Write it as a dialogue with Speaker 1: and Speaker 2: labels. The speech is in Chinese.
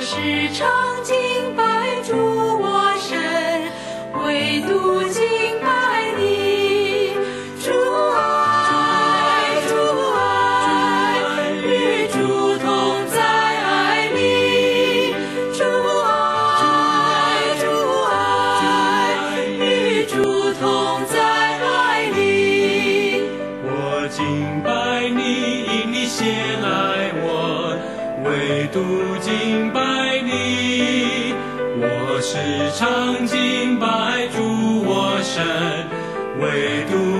Speaker 1: 时常敬拜主我神，唯独敬拜你。主爱，主爱，与主同在爱里。主爱，主爱，与主同在爱里。
Speaker 2: 我敬拜你，因你先爱我，唯独敬拜你。我时常敬拜主我神，唯独